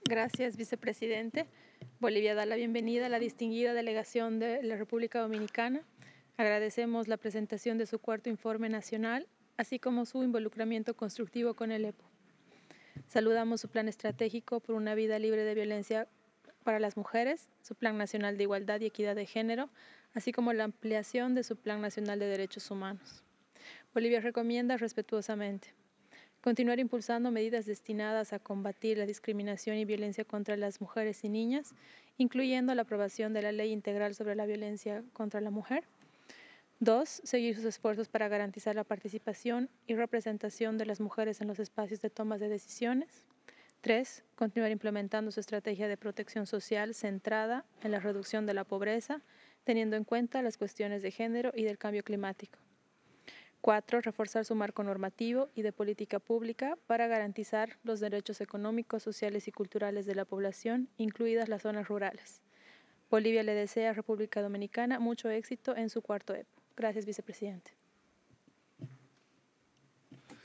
Gracias, vicepresidente. Bolivia da la bienvenida a la distinguida delegación de la República Dominicana. Agradecemos la presentación de su cuarto informe nacional, así como su involucramiento constructivo con el EPO. Saludamos su plan estratégico por una vida libre de violencia para las mujeres, su Plan Nacional de Igualdad y Equidad de Género, así como la ampliación de su Plan Nacional de Derechos Humanos. Bolivia recomienda respetuosamente continuar impulsando medidas destinadas a combatir la discriminación y violencia contra las mujeres y niñas, incluyendo la aprobación de la Ley Integral sobre la Violencia contra la Mujer. 2. Seguir sus esfuerzos para garantizar la participación y representación de las mujeres en los espacios de toma de decisiones. 3. Continuar implementando su estrategia de protección social centrada en la reducción de la pobreza, teniendo en cuenta las cuestiones de género y del cambio climático. 4. Reforzar su marco normativo y de política pública para garantizar los derechos económicos, sociales y culturales de la población, incluidas las zonas rurales. Bolivia le desea a República Dominicana mucho éxito en su cuarto EPO. Gracias, vicepresidente.